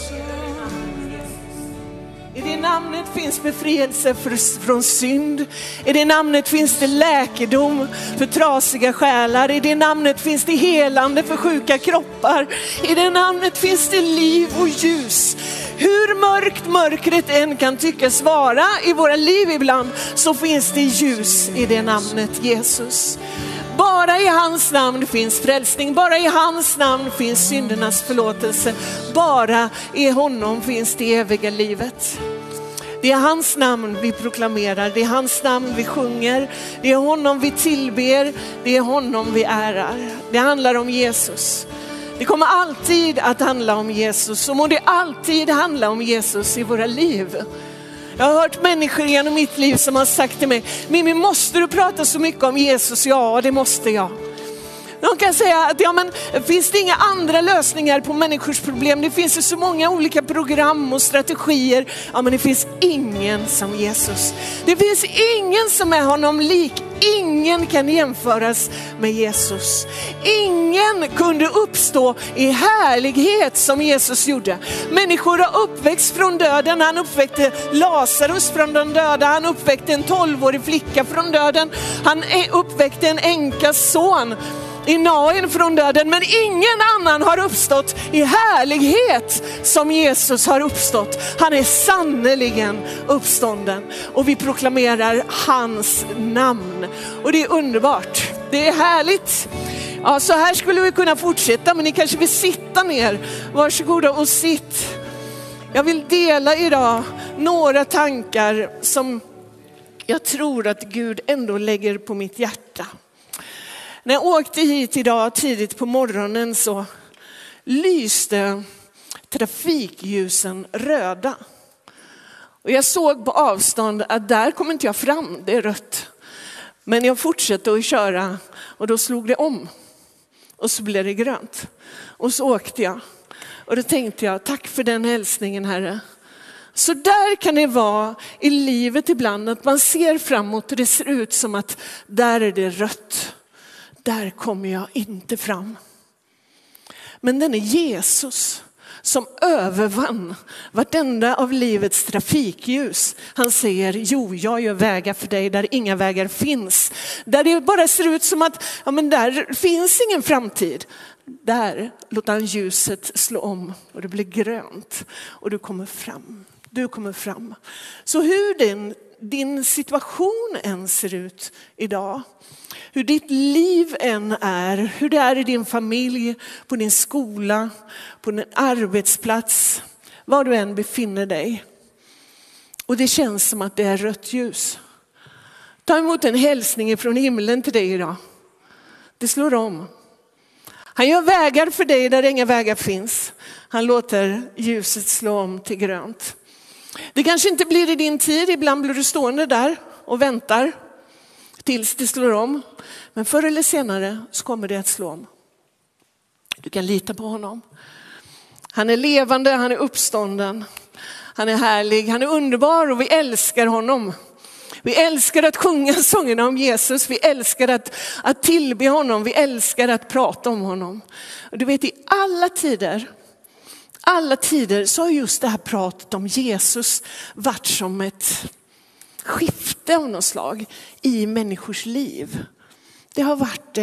I det namnet finns befrielse från synd. I det namnet finns det läkedom för trasiga själar. I det namnet finns det helande för sjuka kroppar. I det namnet finns det liv och ljus. Hur mörkt mörkret än kan tyckas vara i våra liv ibland, så finns det ljus i det namnet Jesus. Bara i hans namn finns frälsning. Bara i hans namn finns syndernas förlåtelse. Bara i honom finns det eviga livet. Det är hans namn vi proklamerar. Det är hans namn vi sjunger. Det är honom vi tillber. Det är honom vi ärar. Det handlar om Jesus. Det kommer alltid att handla om Jesus. Och må det alltid handla om Jesus i våra liv. Jag har hört människor genom mitt liv som har sagt till mig: Mimmi, måste du prata så mycket om Jesus? Ja, det måste jag. De kan säga att finns det inga andra lösningar på människors problem? Det finns ju så många olika program och strategier. Ja, men det finns ingen som Jesus. Det finns ingen som är honom lik. Ingen kan jämföras med Jesus. Ingen kunde uppstå i härlighet som Jesus gjorde. Människor har uppväxt från döden. Han uppväckte Lazarus från den döda. Han uppväckte en 12-årig flicka från döden. Han uppväckte en änkas son i Nain från döden. Men ingen annan har uppstått i härlighet som Jesus har uppstått. Han är sannoliken uppstånden. Och vi proklamerar hans namn. Och det är underbart. Det är härligt. Ja, så här skulle vi kunna fortsätta, men ni kanske vill sitta ner. Varsågoda och sitt. Jag vill dela idag några tankar som jag tror att Gud ändå lägger på mitt hjärta. När jag åkte hit idag tidigt på morgonen så lyste trafikljusen röda. Och jag såg på avstånd att där kommer inte jag fram, det är rött. Men jag fortsatte att köra och då slog det om. Och så blev det grönt. Och så åkte jag. Och då tänkte jag, tack för den hälsningen, Herre. Så där kan det vara i livet ibland, att man ser framåt och det ser ut som att där är det rött. Där kommer jag inte fram. Men den är Jesus som övervann vartenda av livets trafikljus. Han säger, jo, jag gör vägar för dig där inga vägar finns. Där det bara ser ut som att där finns ingen framtid. Där låter han ljuset slå om och det blir grönt. Och du kommer fram. Du kommer fram. Så hur din situation än ser ut idag, hur ditt liv än är, hur det är i din familj, på din skola, på din arbetsplats, var du än befinner dig. Och det känns som att det är rött ljus. Ta emot en hälsning från himlen till dig idag. Det slår om. Han gör vägar för dig där inga vägar finns. Han låter ljuset slå om till grönt. Det kanske inte blir i din tid, ibland blir du stående där och väntar tills det slår om. Men förr eller senare så kommer det att slå om. Du kan lita på honom. Han är levande, han är uppstånden. Han är härlig, han är underbar och vi älskar honom. Vi älskar att sjunga sångerna om Jesus. Vi älskar att tillbe honom. Vi älskar att prata om honom. Och du vet, i alla tider så har just det här pratet om Jesus varit som ett skifte av något slag i människors liv. Det har varit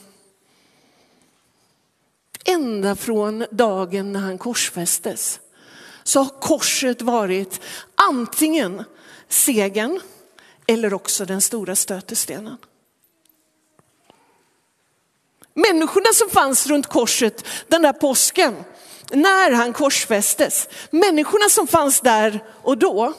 ända från dagen när han korsfästes. Så har korset varit antingen segern eller också den stora stötestenen. Människorna som fanns runt korset den där påsken, när han korsfästes, människorna som fanns där och då,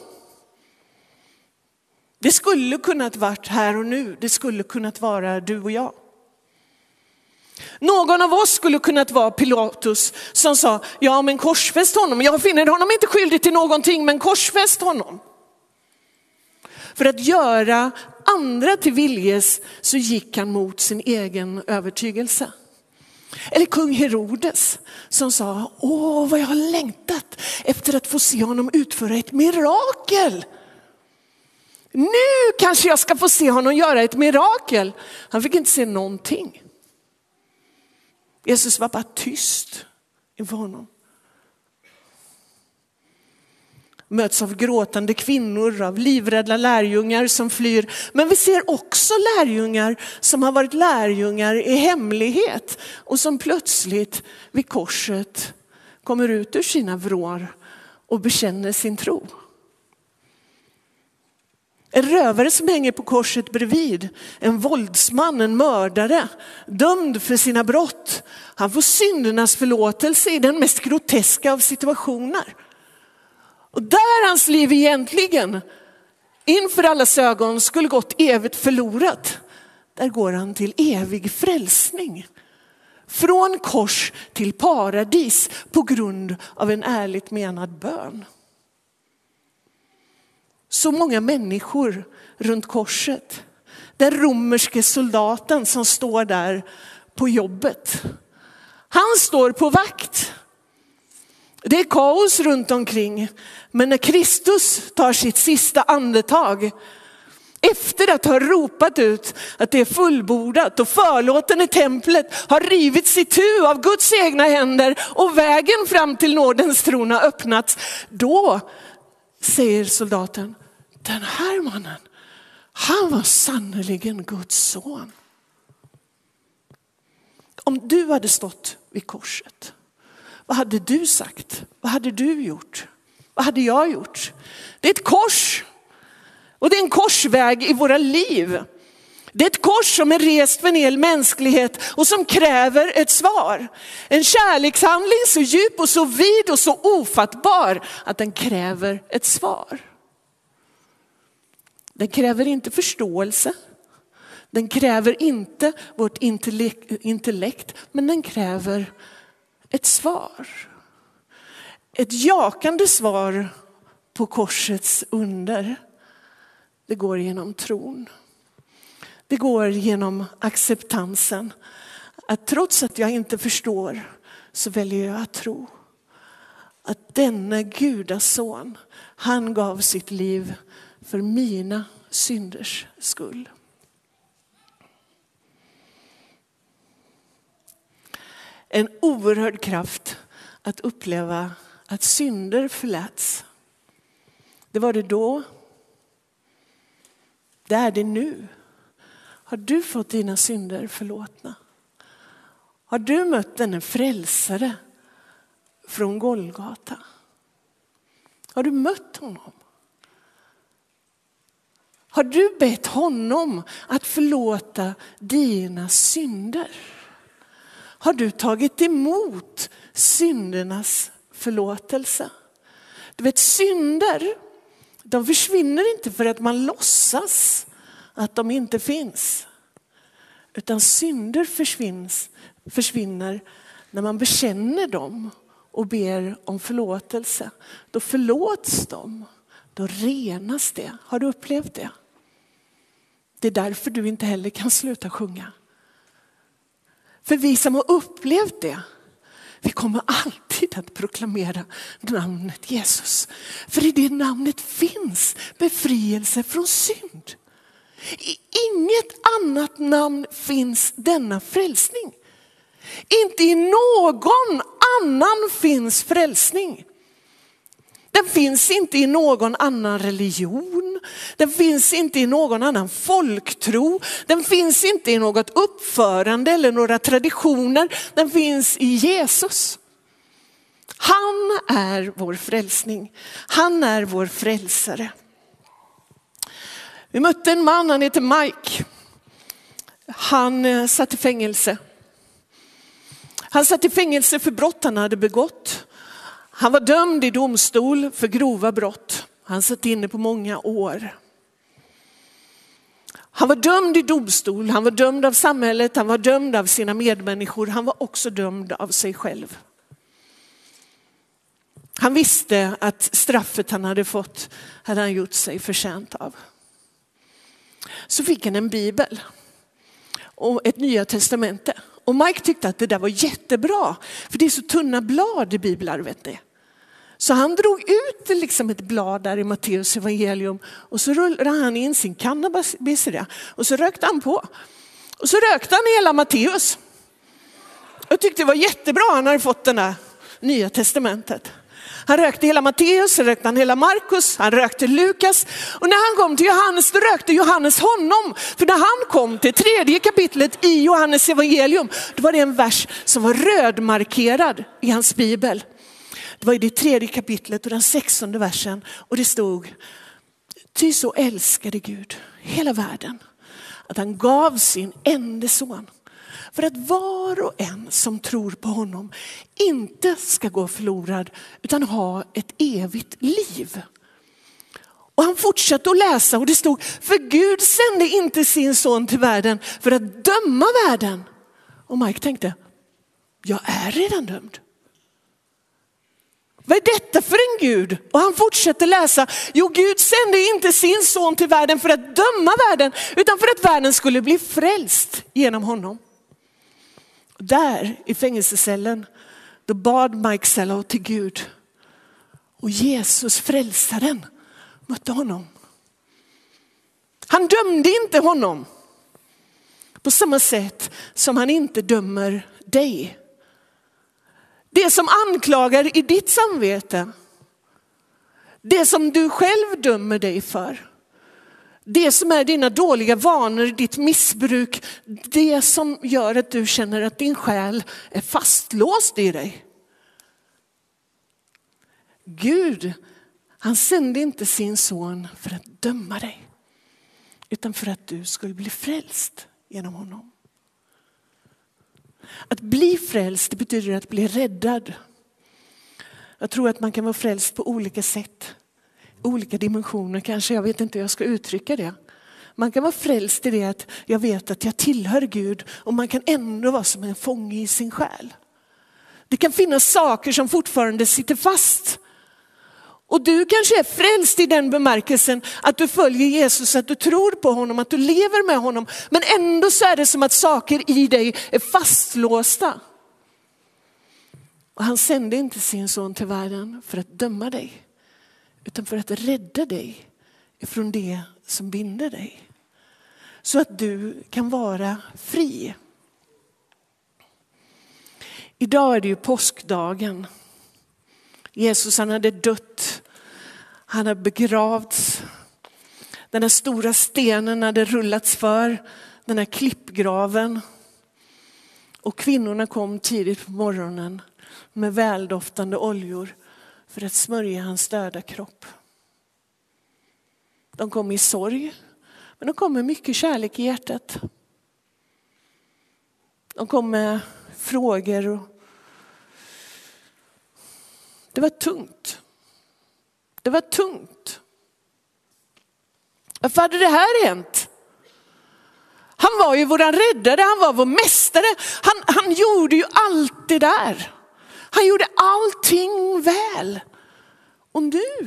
det skulle kunnat varit här och nu. Det skulle kunnat vara du och jag. Någon av oss skulle kunnat vara Pilatus som sa, ja men korsfäst honom. Jag finner honom inte skyldig till någonting, men korsfäst honom. För att göra andra till viljes så gick han mot sin egen övertygelse. Eller kung Herodes som sa, åh vad jag har längtat efter att få se honom utföra ett mirakel. Nu kanske jag ska få se honom göra ett mirakel. Han fick inte se någonting. Jesus var bara tyst inför honom. möts av gråtande kvinnor, av livrädda lärjungar som flyr. Men vi ser också lärjungar som har varit lärjungar i hemlighet och som plötsligt vid korset kommer ut ur sina vrår och bekänner sin tro. En rövare som hänger på korset bredvid, en våldsman, en mördare, dömd för sina brott. Han får syndernas förlåtelse i den mest groteska av situationer. Och där hans liv egentligen, inför allas ögon, skulle gått evigt förlorat. Där går han till evig frälsning. Från kors till paradis på grund av en ärligt menad bön. Så många människor runt korset. Den romerske soldaten som står där på jobbet. Han står på vakt. Det är kaos runt omkring. Men när Kristus tar sitt sista andetag, efter att ha ropat ut att det är fullbordat och förlåten i templet har rivits itu av Guds egna händer och vägen fram till nådens tron har öppnats, då säger soldaten, den här mannen, han var sannoliken Guds son. Om du hade stått vid korset, vad hade du sagt? Vad hade du gjort? Vad hade jag gjort? Det är ett kors. Och det är en korsväg i våra liv. Det är ett kors som är rest för en hel mänsklighet och som kräver ett svar. En kärlekshandling så djup och så vid och så ofattbar att den kräver ett svar. Den kräver inte förståelse. Den kräver inte vårt intellekt, men den kräver ett svar. Ett jakande svar på korsets under. Det går genom tron. Det går genom acceptansen. Att trots att jag inte förstår så väljer jag att tro. Att denne gudason, han gav sitt liv för mina synders skull. En oerhörd kraft att uppleva att synder förläts. Det var det då. Det är det nu. Har du fått dina synder förlåtna? Har du mött en frälsare från Golgata? Har du mött honom? Har du bett honom att förlåta dina synder? Har du tagit emot syndernas förlåtelse? Du vet, synder, de försvinner inte för att man låtsas att de inte finns. Utan synder försvinner när man bekänner dem och ber om förlåtelse. Då förlåts de, då renas det. Har du upplevt det? Det är därför du inte heller kan sluta sjunga. För vi som har upplevt det, vi kommer alltid att proklamera namnet Jesus. För i det namnet finns befrielse från synd. I inget annat namn finns denna frälsning. Inte i någon annan finns frälsning. Den finns inte i någon annan religion. Den finns inte i någon annan folktro. Den finns inte i något uppförande eller några traditioner. Den finns i Jesus. Han är vår frälsning. Han är vår frälsare. Vi mötte en man, han heter Mike. Han satt i fängelse. Han satt i fängelse för brott han hade begått. Han var dömd i domstol för grova brott. Han satt inne på många år. Han var dömd i domstol, han var dömd av samhället, han var dömd av sina medmänniskor. Han var också dömd av sig själv. Han visste att straffet han hade fått hade han gjort sig förtjänt av. Så fick han en bibel och ett nya testamente. Och Mike tyckte att det där var jättebra. För det är så tunna blad i biblar, vet ni. Så han drog ut liksom ett blad där i Matteus evangelium. Och så rullade han in sin cannabis och så rökte han på. Och så rökte han hela Matteus. Jag tyckte det var jättebra, han hade fått den där nya testamentet. Han rökte hela Matteus, han rökte hela Markus, han rökte Lukas. Och när han kom till Johannes, då rökte Johannes honom. För när han kom till 3:e kapitlet i Johannes evangelium, då var det en vers som var rödmarkerad i hans bibel. Det var i det 3:e kapitlet och den 16:e versen. Och det stod: ty så älskade Gud hela världen att han gav sin enda son, för att var och en som tror på honom inte ska gå förlorad utan ha ett evigt liv. Och han fortsatte att läsa och det stod: för Gud sände inte sin son till världen för att döma världen. Och Mike tänkte: jag är redan dömd. Vad är detta för en Gud? Och han fortsätter läsa: jo, Gud sände inte sin son till världen för att döma världen utan för att världen skulle bli frälst genom honom. Där i fängelsecellen, då bad Mike Sellow till Gud. Och Jesus, frälsaren, mötte honom. Han dömde inte honom på samma sätt som han inte dömer dig. Det som anklagar i ditt samvete, det som du själv dömer dig för, det som är dina dåliga vanor, ditt missbruk, det som gör att du känner att din själ är fastlåst i dig. Gud, han sände inte sin son för att döma dig, utan för att du skulle bli frälst genom honom. Att bli frälst, det betyder att bli räddad. Jag tror att man kan vara frälst på olika sätt. Olika dimensioner kanske, jag vet inte hur jag ska uttrycka det. Man kan vara frälst i det att jag vet att jag tillhör Gud, och man kan ändå vara som en fånge i sin själ. Det kan finnas saker som fortfarande sitter fast. Och du kanske är frälst i den bemärkelsen att du följer Jesus, att du tror på honom, att du lever med honom. Men ändå så är det som att saker i dig är fastlåsta. Och han sände inte sin son till världen för att döma dig, utan för att rädda dig ifrån det som binder dig. Så att du kan vara fri. Idag är det ju påskdagen. Jesus, han hade dött. Han hade begravts. Den här stora stenen hade rullats för. Den här klippgraven. Och kvinnorna kom tidigt på morgonen med väldoftande oljor för att smörja hans döda kropp. De kom i sorg, men de kom med mycket kärlek i hjärtat. De kom med frågor och det var tungt. Det var tungt. Varför hade det här hänt? Han var ju våran räddare, han var vår mästare. Han gjorde ju allt det där. Han gjorde allting väl. Och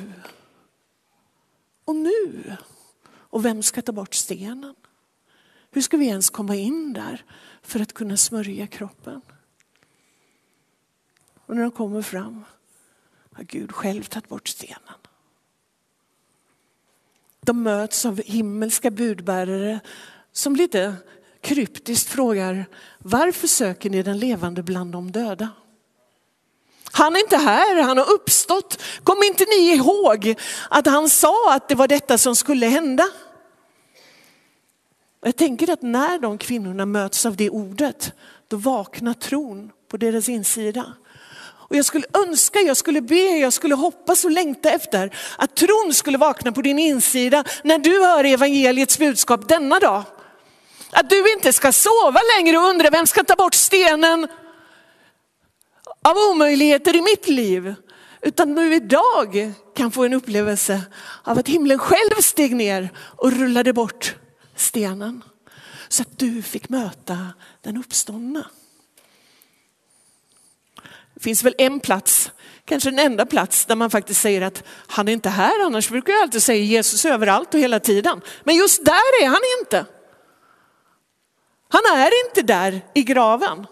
nu. Och vem ska ta bort stenen? Hur ska vi ens komma in där för att kunna smörja kroppen? Och när de kommer fram har Gud själv tagit bort stenen. De möts av himmelska budbärare som lite kryptiskt frågar: varför söker ni den levande bland de döda? Han är inte här, han har uppstått. Kom inte ni ihåg att han sa att det var detta som skulle hända? Jag tänker att när de kvinnorna möts av det ordet, då vaknar tron på deras insida. Och jag skulle önska, jag skulle be, jag skulle hoppas och längta efter att tron skulle vakna på din insida när du hör evangeliets budskap denna dag. Att du inte ska sova längre och undra: vem ska ta bort stenen av omöjligheter i mitt liv? Utan du idag kan få en upplevelse av att himlen själv steg ner och rullade bort stenen. Så att du fick möta den uppståndna. Det finns väl en plats, kanske den enda plats, där man faktiskt säger att han är inte här. Annars brukar jag alltid säga Jesus överallt och hela tiden. Men just där är han inte. Han är inte där i graven.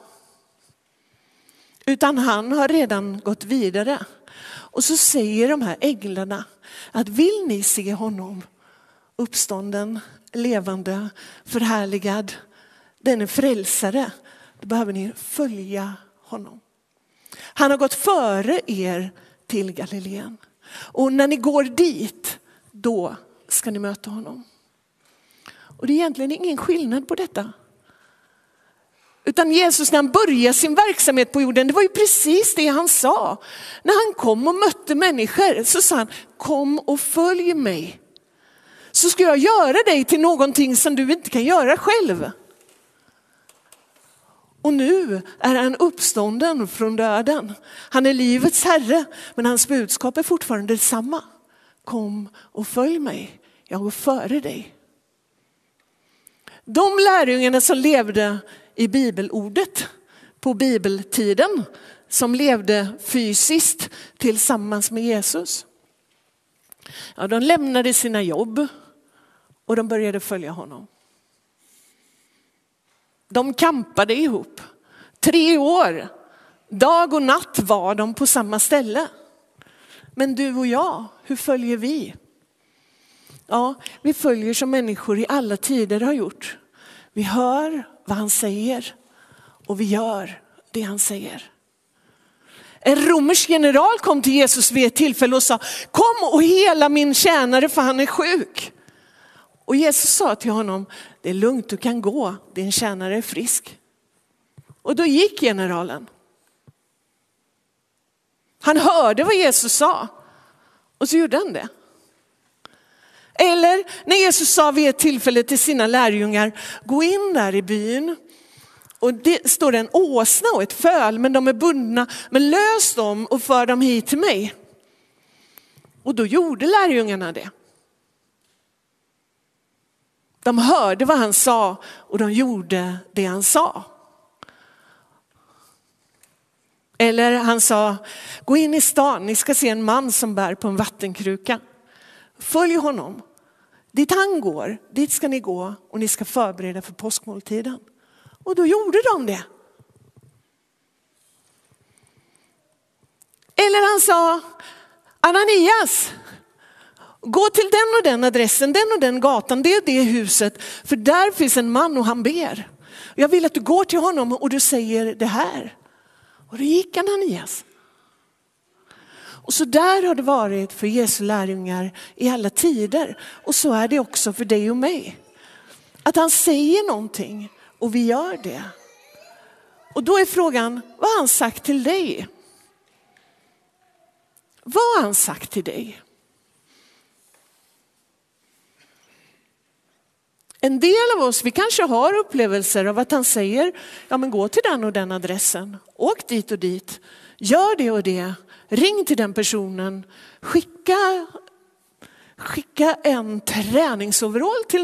Utan han har redan gått vidare. Och så säger de här änglarna att vill ni se honom uppstånden, levande, förhärligad, den är frälsare, då behöver ni följa honom. Han har gått före er till Galileen. Och när ni går dit, då ska ni möta honom. Och det är egentligen ingen skillnad på detta. Utan Jesus när han började sin verksamhet på jorden, det var ju precis det han sa. När han kom och mötte människor så sa han, kom och följ mig. Så ska jag göra dig till någonting som du inte kan göra själv. Och nu är han uppstånden från döden. Han är livets herre, men hans budskap är fortfarande detsamma. Kom och följ mig, jag går före dig. De lärjungarna som levde i bibelordet på bibeltiden, som levde fysiskt tillsammans med Jesus. Ja, de lämnade sina jobb och de började följa honom. De kampade ihop. 3 år, dag och natt var de på samma ställe. Men du och jag, hur följer vi? Ja, vi följer som människor i alla tider har gjort. Vi hör vad han säger och vi gör det han säger. En romersk general kom till Jesus vid ett tillfälle och sa, kom och hela min tjänare för han är sjuk. Och Jesus sa till honom, det är lugnt, du kan gå, din tjänare är frisk. Och då gick generalen. Han hörde vad Jesus sa och så gjorde han det. Eller när Jesus sa vid ett tillfälle till sina lärjungar, gå in där i byn. Och det står en åsna och ett föl, men de är bundna. Men lös dem och för dem hit till mig. Och då gjorde lärjungarna det. De hörde vad han sa och de gjorde det han sa. Eller han sa, gå in i stan, ni ska se en man som bär på en vattenkruka. Följ honom. Dit han går, dit ska ni gå och ni ska förbereda för påskmåltiden. Och då gjorde de det. Eller han sa, Ananias, gå till den och den adressen, den och den gatan, det är det huset. För där finns en man och han ber. Jag vill att du går till honom och du säger det här. Och då gick Ananias. Och så där har det varit för Jesu lärjungar i alla tider. Och så är det också för dig och mig. Att han säger någonting och vi gör det. Och då är frågan, vad har han sagt till dig? Vad har han sagt till dig? En del av oss, vi kanske har upplevelser av att han säger, ja men gå till den och den adressen, åk dit och dit, gör det och det, ring till den personen, skicka en träningsoverall till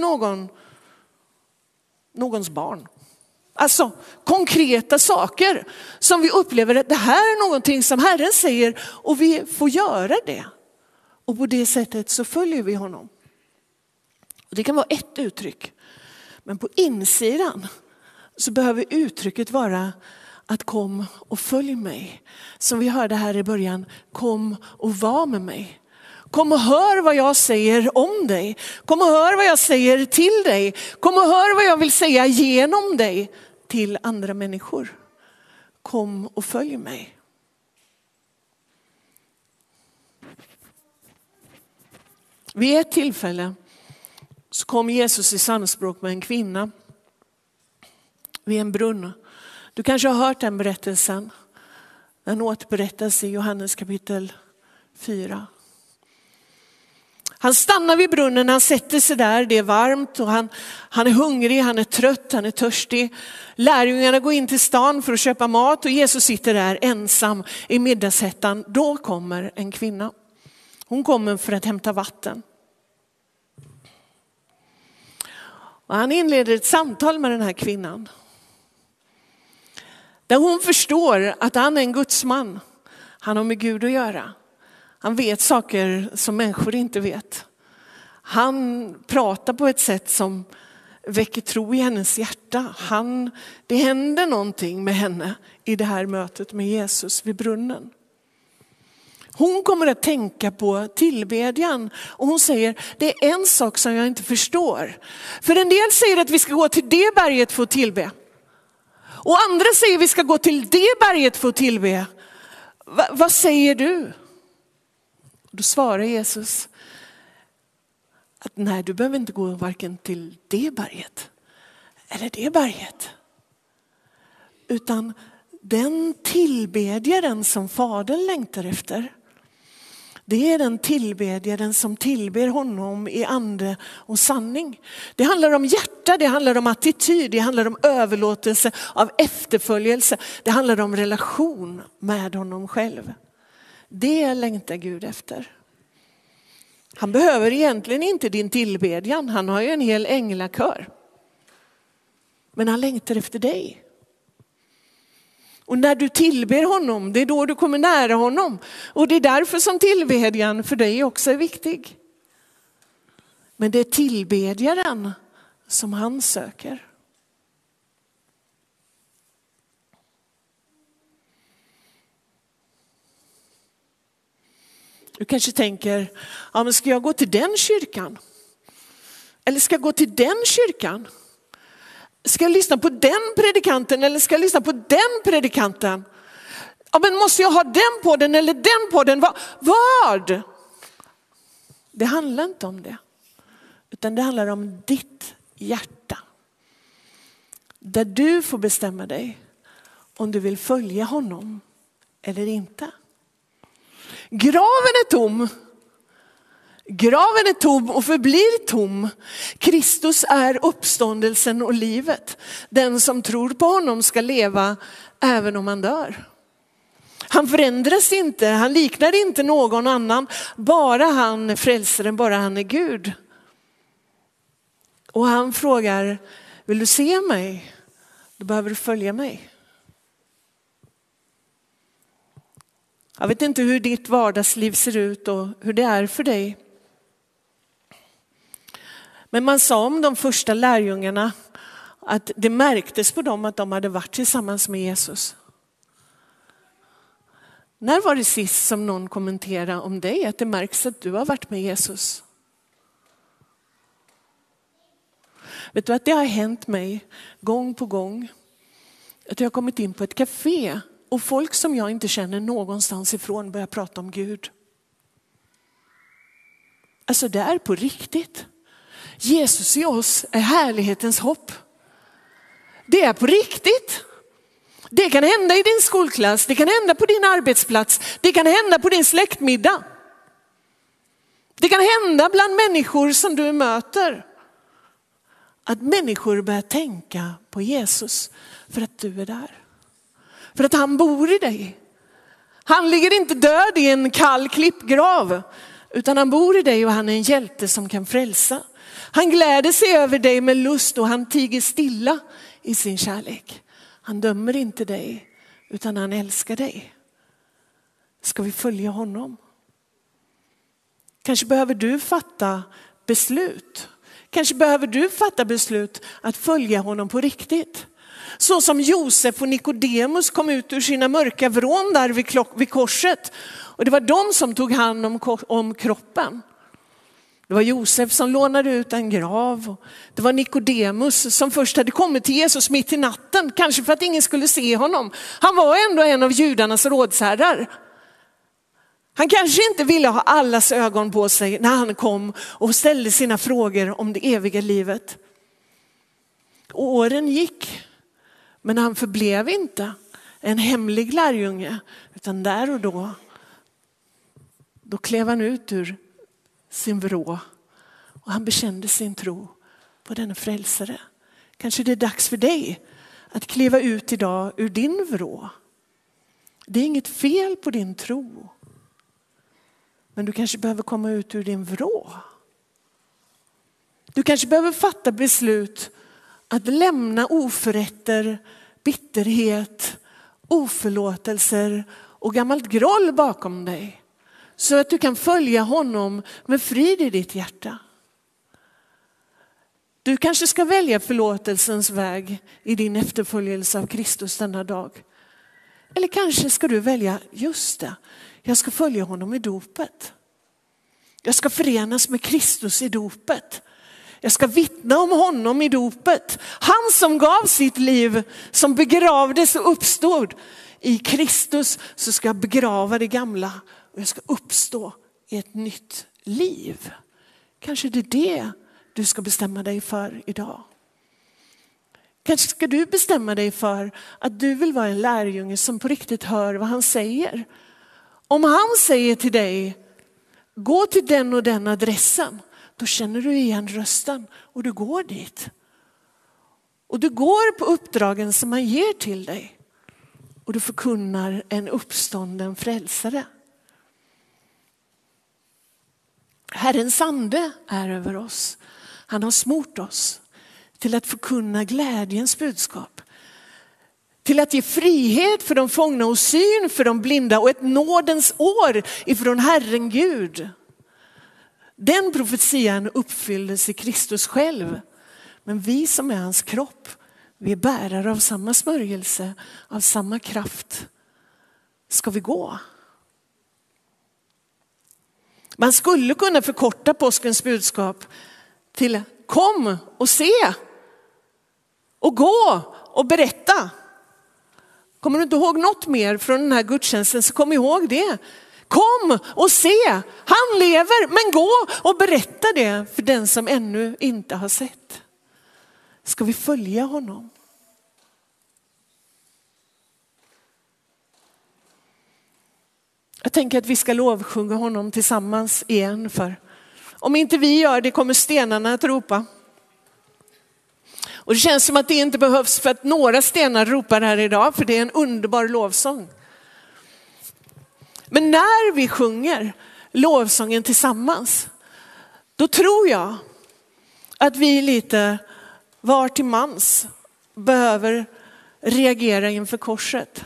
någons barn. Alltså konkreta saker som vi upplever att det här är någonting som Herren säger och vi får göra det. Och på det sättet så följer vi honom. Och det kan vara ett uttryck. Men på insidan så behöver uttrycket vara att kom och följ mig. Som vi hörde här i början, kom och var med mig. Kom och hör vad jag säger om dig. Kom och hör vad jag säger till dig. Kom och hör vad jag vill säga genom dig till andra människor. Kom och följ mig. Vid ett tillfälle så kom Jesus i samspråk med en kvinna vid en brunn. Du kanske har hört den berättelsen. Den återberättas i Johannes kapitel 4. Han stannar vid brunnen, han sätter sig där, det är varmt och han är hungrig, han är trött, han är törstig. Lärjungarna går in till stan för att köpa mat och Jesus sitter där ensam i middagshettan. Då kommer en kvinna. Hon kommer för att hämta vatten. Och han inleder ett samtal med den här kvinnan. Där hon förstår att han är en gudsman. Han har med Gud att göra. Han vet saker som människor inte vet. Han pratar på ett sätt som väcker tro i hennes hjärta. Det händer någonting med henne i det här mötet med Jesus vid brunnen. Hon kommer att tänka på tillbedjan och hon säger, det är en sak som jag inte förstår. För en del säger att vi ska gå till det berget för att tillbe. Och andra säger att vi ska gå till det berget för att tillbe. Vad säger du? Och då svarar Jesus att nej, du behöver inte gå varken till det berget eller det berget. Utan den tillbedjaren som Fadern längtar efter, det är den tillbedjaren som tillber honom i ande och sanning. Det handlar om hjärta, det handlar om attityd, det handlar om överlåtelse av efterföljelse. Det handlar om relation med honom själv. Det längtar Gud efter. Han behöver egentligen inte din tillbedjan, han har ju en hel änglakör. Men han längtar efter dig. Och när du tillber honom, det är då du kommer nära honom. Och det är därför som tillbedjan för dig också är viktig. Men det är tillbedjaren som han söker. Du kanske tänker, ja, men ska jag gå till den kyrkan? Eller ska jag gå till den kyrkan? Ska jag lyssna på den predikanten eller ska jag lyssna på den predikanten? Ja, men måste jag ha den podden eller den podden? Vad? Det handlar inte om det. Utan det handlar om ditt hjärta. Där du får bestämma dig om du vill följa honom eller inte. Graven är tom. Graven är tom och förblir tom. Kristus är uppståndelsen och livet. Den som tror på honom ska leva även om han dör. Han förändras inte, han liknar inte någon annan. Bara han är frälsaren, bara han är Gud. Och han frågar, vill du se mig? Då behöver du följa mig. Jag vet inte hur ditt vardagsliv ser ut och hur det är för dig. Men man sa om de första lärjungarna att det märktes på dem att de hade varit tillsammans med Jesus. När var det sist som någon kommenterade om dig att det märks att du har varit med Jesus? Vet du att det har hänt mig gång på gång att jag har kommit in på ett café och folk som jag inte känner någonstans ifrån börjar prata om Gud. Alltså det är på riktigt. Jesus i oss är härlighetens hopp. Det är på riktigt. Det kan hända i din skolklass, det kan hända på din arbetsplats, det kan hända på din släktmiddag. Det kan hända bland människor som du möter. Att människor börjar tänka på Jesus för att du är där. För att han bor i dig. Han ligger inte död i en kall klippgrav, utan han bor i dig och han är en hjälte som kan frälsa. Han gläder sig över dig med lust och han tiger stilla i sin kärlek. Han dömer inte dig utan han älskar dig. Ska vi följa honom? Kanske behöver du fatta beslut. Kanske behöver du fatta beslut att följa honom på riktigt. Så som Josef och Nikodemus kom ut ur sina mörka vrån där vid korset. Och det var de som tog hand om kroppen. Det var Josef som lånade ut en grav. Det var Nikodemus som först hade kommit till Jesus mitt i natten. Kanske för att ingen skulle se honom. Han var ändå en av judarnas rådsherrar. Han kanske inte ville ha allas ögon på sig när han kom och ställde sina frågor om det eviga livet. Och åren gick. Men han förblev inte en hemlig lärjunge. Utan där och då klev han ut ur sin vrå. Och han bekände sin tro på denna frälsare. Kanske det är dags för dig att kliva ut idag ur din vrå. Det är inget fel på din tro. Men du kanske behöver komma ut ur din vrå. Du kanske behöver fatta beslut att lämna oförrätter, bitterhet, oförlåtelser och gammalt groll bakom dig. Så att du kan följa honom med frid i ditt hjärta. Du kanske ska välja förlåtelsens väg i din efterföljelse av Kristus denna dag. Eller kanske ska du välja, just det, jag ska följa honom i dopet. Jag ska förenas med Kristus i dopet. Jag ska vittna om honom i dopet. Han som gav sitt liv, som begravdes och uppstod. I Kristus så ska jag begrava det gamla och jag ska uppstå är ett nytt liv. Kanske det är det du ska bestämma dig för idag. Kanske ska du bestämma dig för att du vill vara en lärjunge som på riktigt hör vad han säger. Om han säger till dig, gå till den och den adressen, då känner du igen rösten och du går dit. Och du går på uppdragen som han ger till dig. Och du förkunnar en uppstånden frälsare. Herrens ande är över oss. Han har smort oss till att förkunna glädjens budskap. Till att ge frihet för de fångna och syn för de blinda och ett nådens år ifrån Herren Gud. Den profetian uppfylldes i Kristus själv. Men vi som är hans kropp, vi är bärare av samma smörjelse, av samma kraft. Ska vi gå? Man skulle kunna förkorta påskens budskap till kom och se och gå och berätta. Kommer du inte ihåg något mer från den här gudstjänsten så kom ihåg det. Kom och se, han lever, men gå och berätta det för den som ännu inte har sett. Ska vi följa honom? Jag tänker att vi ska lovsjunga honom tillsammans igen, för om inte vi gör det kommer stenarna att ropa. Och det känns som att det inte behövs för att några stenar ropar här idag, för det är en underbar lovsång. Men när vi sjunger lovsången tillsammans, då tror jag att vi lite var till mans behöver reagera inför korset.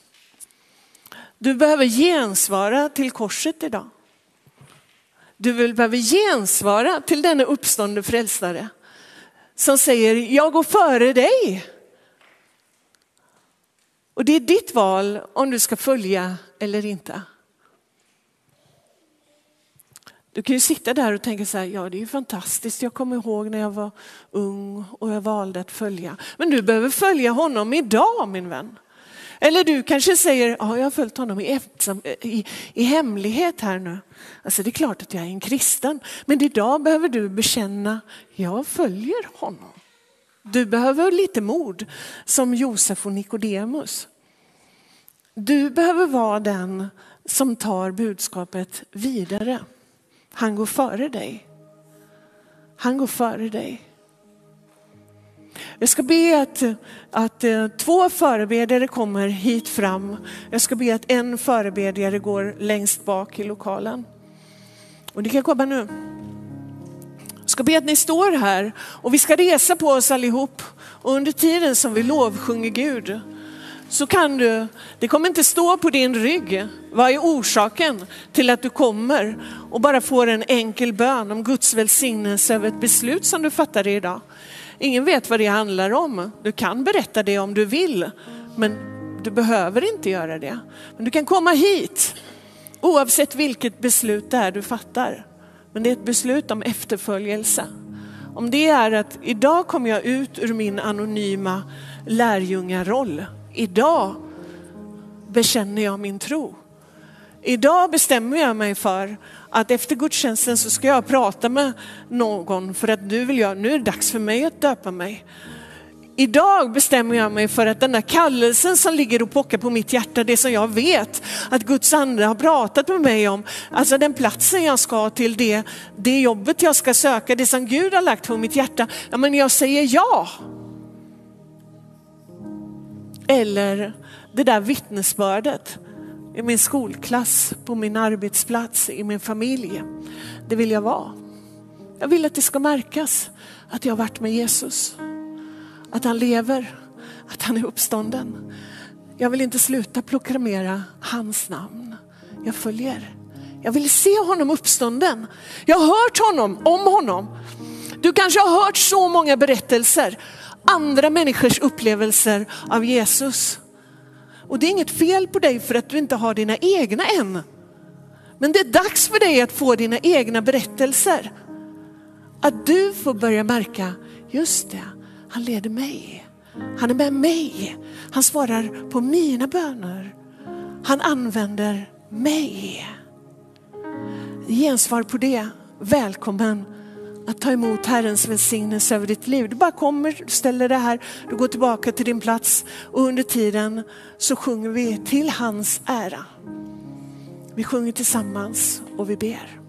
Du behöver gensvara till korset idag. Du behöver gensvara till denna uppståndne frälsare som säger, jag går före dig. Och det är ditt val om du ska följa eller inte. Du kan ju sitta där och tänka så här, ja det är ju fantastiskt. Jag kommer ihåg när jag var ung och jag valde att följa. Men du behöver följa honom idag, min vän. Eller du kanske säger, ja jag har följt honom i hemlighet här nu. Alltså det är klart att jag är en kristen. Men idag behöver du bekänna, jag följer honom. Du behöver lite mod som Josef och Nikodemus. Du behöver vara den som tar budskapet vidare. Han går före dig. Han går före dig. Jag ska be att 2 förebedjare kommer hit fram. Jag ska be att en förebedjare går längst bak i lokalen. Och det kan komma nu. Jag ska be att ni står här och vi ska resa på oss allihop. Och under tiden som vi lovsjunger Gud så kan du, det kommer inte stå på din rygg. Vad är orsaken till att du kommer och bara får en enkel bön om Guds välsignelse över ett beslut som du fattar idag? Ingen vet vad det handlar om. Du kan berätta det om du vill, men du behöver inte göra det. Men du kan komma hit oavsett vilket beslut det är du fattar. Men det är ett beslut om efterföljelse. Om det är att idag kommer jag ut ur min anonyma lärjungaroll. Idag bekänner jag min tro. Idag bestämmer jag mig för att efter gudstjänsten så ska jag prata med någon för att nu är det dags för mig att döpa mig. Idag bestämmer jag mig för att den där kallelsen som ligger och pockar på mitt hjärta, det som jag vet att Guds ande har pratat med mig om, alltså den platsen jag ska till, det jobbet jag ska söka, det som Gud har lagt på mitt hjärta, ja men jag säger ja. Eller det där vittnesbördet i min skolklass, på min arbetsplats, i min familj. Det vill jag vara. Jag vill att det ska märkas att jag har varit med Jesus. Att han lever, att han är uppstånden. Jag vill inte sluta proklamera hans namn. Jag följer. Jag vill se honom uppstånden. Jag har hört om honom. Du kanske har hört så många berättelser. Andra människors upplevelser av Jesus. Och det är inget fel på dig för att du inte har dina egna än. Men det är dags för dig att få dina egna berättelser. Att du får börja märka, just det, han leder mig. Han är med mig. Han svarar på mina böner. Han använder mig. gensvar på det, välkommen att ta emot Herrens välsignelse över ditt liv. Du bara kommer, ställer det här, du går tillbaka till din plats och under tiden så sjunger vi till hans ära. Vi sjunger tillsammans och vi ber.